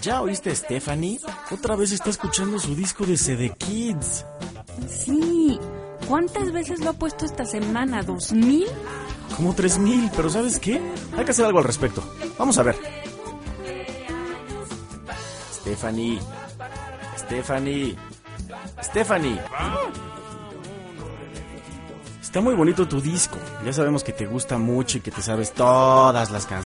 ¿Ya oíste a Stephanie? Otra vez está escuchando su disco de CD Kids. Sí. ¿Cuántas veces lo ha puesto esta semana? ¿2000? Como 3000, pero ¿sabes qué? Hay que hacer algo al respecto. Vamos a ver. Stephanie. Está muy bonito tu disco. Ya sabemos que te gusta mucho y que te sabes todas las canciones.